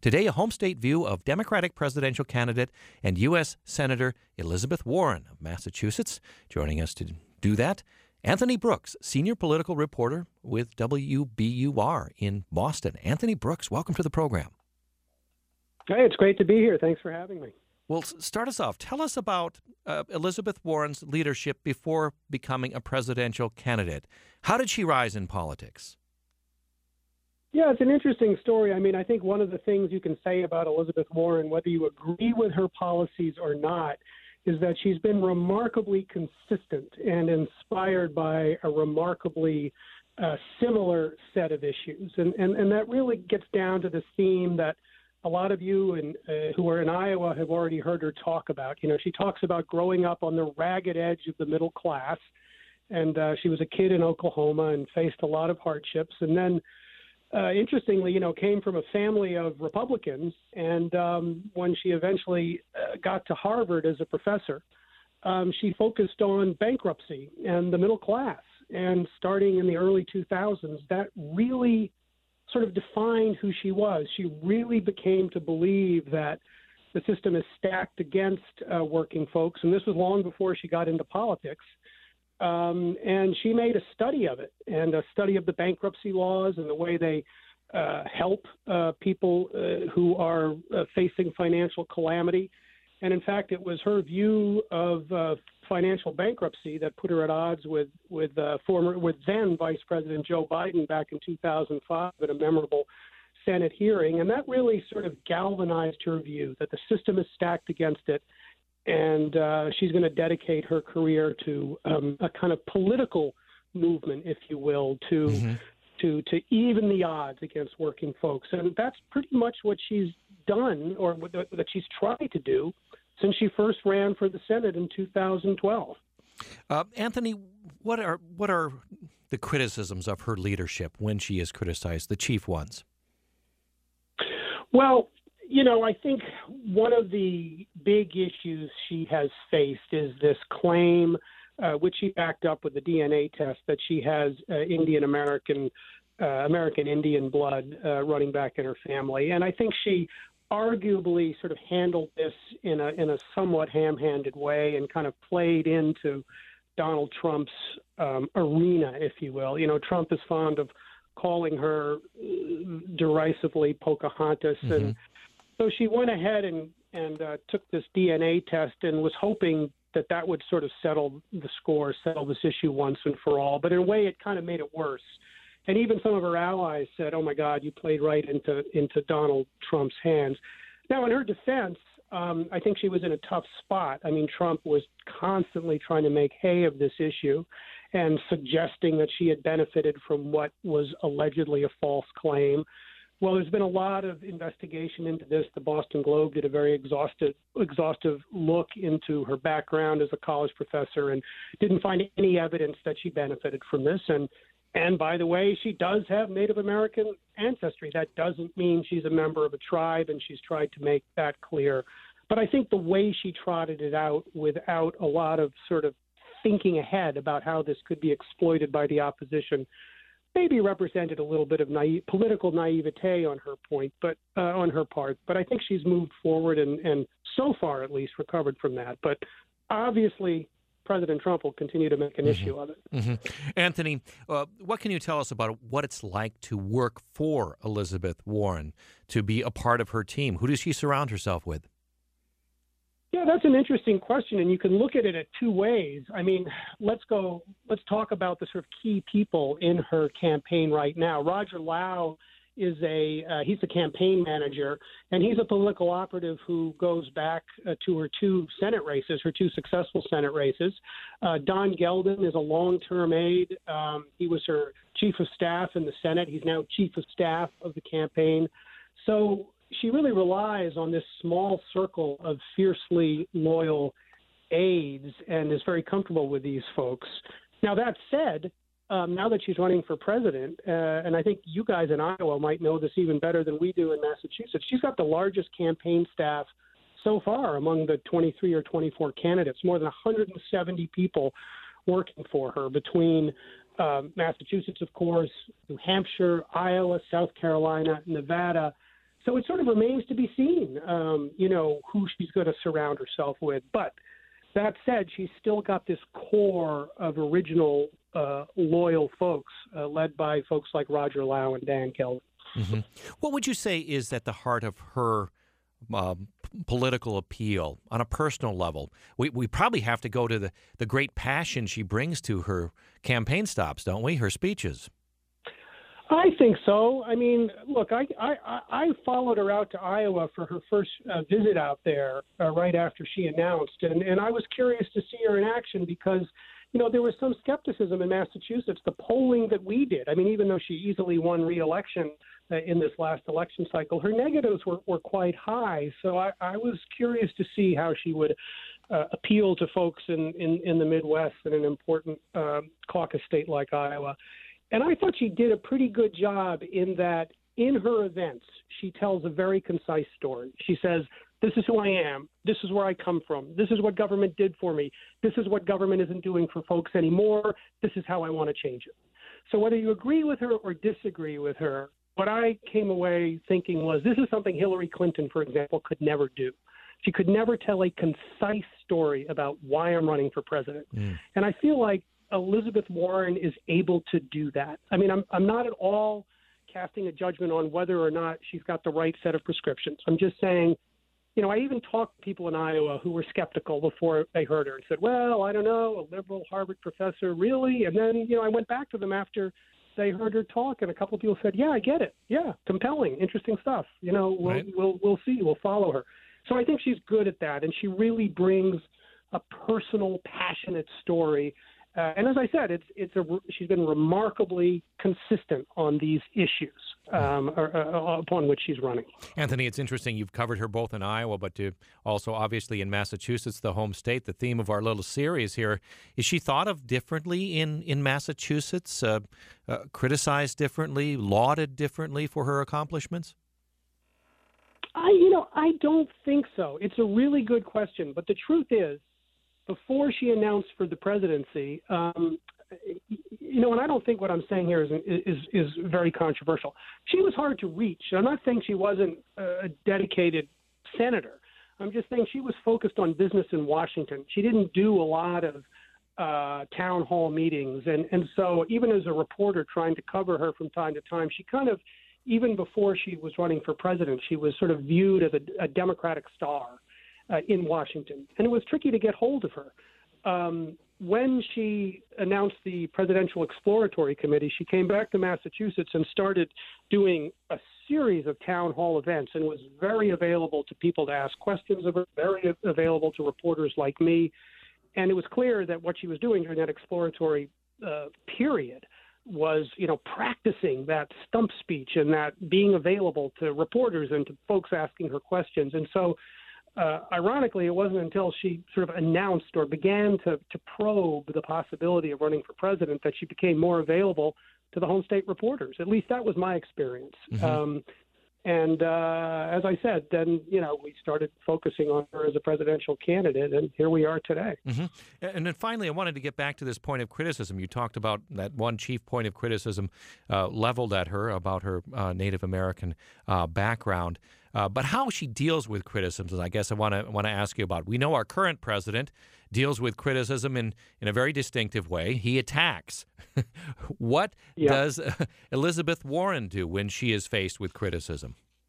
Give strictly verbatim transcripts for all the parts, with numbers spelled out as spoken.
Today, a home state view of Democratic presidential candidate and U S Senator Elizabeth Warren of Massachusetts. Joining us to do that, Anthony Brooks, senior political reporter with W B U R in Boston. Anthony Brooks, welcome to the program. Hey, it's great to be here. Thanks for having me. Well, start us off. Tell us about uh, Elizabeth Warren's leadership before becoming a presidential candidate. How did she rise in politics? Yeah, it's an interesting story. I mean, I think one of the things you can say about Elizabeth Warren, whether you agree with her policies or not, is that she's been remarkably consistent and inspired by a remarkably uh, similar set of issues. And, and, and that really gets down to the theme that a lot of you in, uh, who are in Iowa have already heard her talk about. You know, she talks about growing up on the ragged edge of the middle class. And uh, she was a kid in Oklahoma and faced a lot of hardships. And then Uh, interestingly, you know, came from a family of Republicans, and um, when she eventually uh, got to Harvard as a professor, um, she focused on bankruptcy and the middle class. And starting in the early two thousands, that really sort of defined who she was. She really became to believe that the system is stacked against uh, working folks, and this was long before she got into politics. Um, and she made a study of it, and a study of the bankruptcy laws and the way they uh, help uh, people uh, who are uh, facing financial calamity. And in fact, it was her view of uh, financial bankruptcy that put her at odds with with uh, former with then Vice President Joe Biden back in two thousand five at a memorable Senate hearing, and that really sort of galvanized her view that the system is stacked against it. And uh, she's going to dedicate her career to um, a kind of political movement, if you will, to mm-hmm. to to even the odds against working folks. And that's pretty much what she's done, or that she's tried to do, since she first ran for the Senate in two thousand twelve. Uh, Anthony, what are what are the criticisms of her leadership when she is criticized, the chief ones? Well, you know, I think one of the big issues she has faced is this claim, uh, which she backed up with the D N A test, that she has uh, Indian American, uh, American Indian blood uh, running back in her family. And I think she arguably sort of handled this in a in a somewhat ham-handed way and kind of played into Donald Trump's um, arena, if you will. You know, Trump is fond of calling her derisively Pocahontas, mm-hmm. and so she went ahead and, and uh, took this D N A test and was hoping that that would sort of settle the score, settle this issue once and for all. But in a way, it kind of made it worse. And even some of her allies said, oh, my God, you played right into, into Donald Trump's hands. Now, in her defense, um, I think she was in a tough spot. I mean, Trump was constantly trying to make hay of this issue and suggesting that she had benefited from what was allegedly a false claim. Well, there's been a lot of investigation into this. The Boston Globe did a very exhaustive, exhaustive look into her background as a college professor and didn't find any evidence that she benefited from this. And, and by the way, she does have Native American ancestry. That doesn't mean she's a member of a tribe, and she's tried to make that clear. But I think the way she trotted it out without a lot of sort of thinking ahead about how this could be exploited by the opposition maybe represented a little bit of naive, political naivete on her point, but uh, on her part. But I think she's moved forward and, and so far at least recovered from that. But obviously, President Trump will continue to make an mm-hmm. issue of it. Mm-hmm. Anthony, uh, what can you tell us about what it's like to work for Elizabeth Warren, to be a part of her team? Who does she surround herself with? Yeah, that's an interesting question, and you can look at it at two ways. I mean, let's go, let's talk about the sort of key people in her campaign right now. Roger Lau is a, uh, he's a campaign manager, and he's a political operative who goes back uh, to her two Senate races, her two successful Senate races. Uh, Don Geldin is a long-term aide. Um, he was her chief of staff in the Senate. He's now chief of staff of the campaign. So she really relies on this small circle of fiercely loyal aides and is very comfortable with these folks. Now, that said, um, now that she's running for president, uh, and I think you guys in Iowa might know this even better than we do in Massachusetts, she's got the largest campaign staff so far among the twenty-three or twenty-four candidates, more than one hundred seventy people working for her between um, Massachusetts, of course, New Hampshire, Iowa, South Carolina, Nevada. So it sort of remains to be seen, um, you know, who she's going to surround herself with. But that said, she's still got this core of original uh, loyal folks, uh, led by folks like Roger Lau and Dan Kelvin. Mm-hmm. What would you say is at the heart of her uh, political appeal on a personal level? We we probably have to go to the, the great passion she brings to her campaign stops, don't we? Her speeches. I think so. I mean, look, I I, I followed her out to Iowa for her first uh, visit out there uh, right after she announced, and, and I was curious to see her in action because, you know, there was some skepticism in Massachusetts. The polling that we did, I mean, even though she easily won re-election uh, in this last election cycle, her negatives were, were quite high. So I, I was curious to see how she would uh, appeal to folks in, in, in the Midwest in an important uh, caucus state like Iowa. And I thought she did a pretty good job in that in her events, she tells a very concise story. She says, this is who I am. This is where I come from. This is what government did for me. This is what government isn't doing for folks anymore. This is how I want to change it. So whether you agree with her or disagree with her, what I came away thinking was this is something Hillary Clinton, for example, could never do. She could never tell a concise story about why I'm running for president. Mm. And I feel like Elizabeth Warren is able to do that. I mean, I'm I'm not at all casting a judgment on whether or not she's got the right set of prescriptions. I'm just saying, you know, I even talked to people in Iowa who were skeptical before they heard her and said, well, I don't know, a liberal Harvard professor, really? And then, you know, I went back to them after they heard her talk, and a couple of people said, yeah, I get it. Yeah, compelling, interesting stuff. You know, we'll, right. we'll, we'll see. We'll follow her. So I think she's good at that, and she really brings a personal, passionate story. Uh, and as I said, it's it's a she's been remarkably consistent on these issues um, or, uh, upon which she's running. Anthony, it's interesting. You've covered her both in Iowa, but to also obviously in Massachusetts, the home state, the theme of our little series here. Is she thought of differently in, in Massachusetts, uh, uh, criticized differently, lauded differently for her accomplishments? I, you know, I don't think so. It's a really good question. But the truth is, before she announced for the presidency, um, you know, and I don't think what I'm saying here is, is is very controversial. She was hard to reach. I'm not saying she wasn't a dedicated senator. I'm just saying she was focused on business in Washington. She didn't do a lot of uh, town hall meetings. And, and so even as a reporter trying to cover her from time to time, she kind of, even before she was running for president, she was sort of viewed as a, a Democratic star Uh, in Washington, and it was tricky to get hold of her. Um, when she announced the Presidential Exploratory Committee, she came back to Massachusetts and started doing a series of town hall events and was very available to people to ask questions of her, very available to reporters like me. And it was clear that what she was doing during that exploratory uh, period was, you know, practicing that stump speech and that being available to reporters and to folks asking her questions. And so Uh, ironically, it wasn't until she sort of announced or began to, to probe the possibility of running for president that she became more available to the home state reporters. At least that was my experience. Mm-hmm. Um, and uh, as I said, then, you know, we started focusing on her as a presidential candidate, and here we are today. Mm-hmm. And then finally, I wanted to get back to this point of criticism. You talked about that one chief point of criticism uh, leveled at her about her uh, Native American uh, background. Uh, but how she deals with criticism, I guess I want to want to ask you about. We know our current president deals with criticism in, in a very distinctive way. He attacks. What yeah. does uh, Elizabeth Warren do when she is faced with criticism?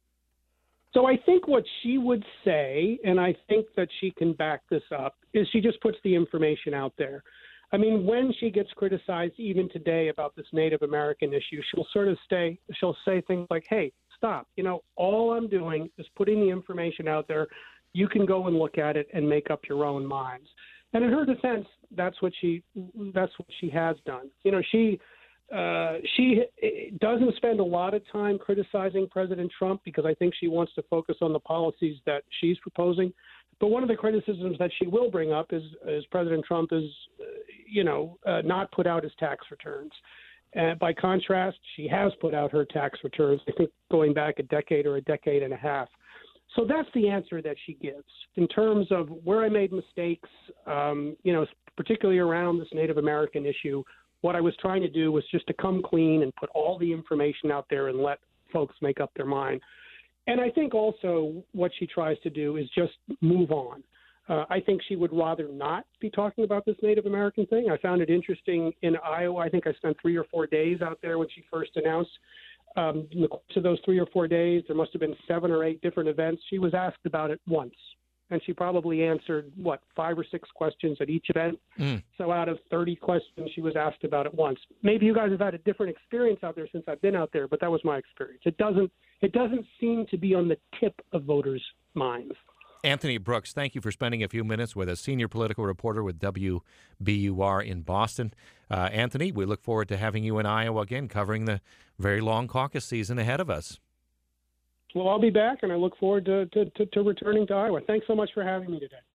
So I think what she would say, and I think that she can back this up, is she just puts the information out there. I mean, when she gets criticized, even today, about this Native American issue, she'll sort of stay, she'll say things like, hey, stop. You know, all I'm doing is putting the information out there. You can go and look at it and make up your own minds. And in her defense, that's what she that's what she has done. You know, she uh, she doesn't spend a lot of time criticizing President Trump because I think she wants to focus on the policies that she's proposing. But one of the criticisms that she will bring up is, is President Trump is, uh, you know, uh, not put out his tax returns. Uh, by contrast, she has put out her tax returns, I think going back a decade or a decade and a half. So that's the answer that she gives. In terms of where I made mistakes, um, you know, particularly around this Native American issue, what I was trying to do was just to come clean and put all the information out there and let folks make up their mind. And I think also what she tries to do is just move on. Uh, I think she would rather not be talking about this Native American thing. I found it interesting in Iowa. I think I spent three or four days out there when she first announced. Um, in the course of those three or four days, there must have been seven or eight different events. She was asked about it once, and she probably answered, what, five or six questions at each event. Mm. So out of thirty questions, she was asked about it once. Maybe you guys have had a different experience out there since I've been out there, but that was my experience. It doesn't, it doesn't seem to be on the tip of voters' minds. Anthony Brooks, thank you for spending a few minutes with us, senior political reporter with W B U R in Boston. Uh, Anthony, we look forward to having you in Iowa again, covering the very long caucus season ahead of us. Well, I'll be back, and I look forward to, to, to, to returning to Iowa. Thanks so much for having me today.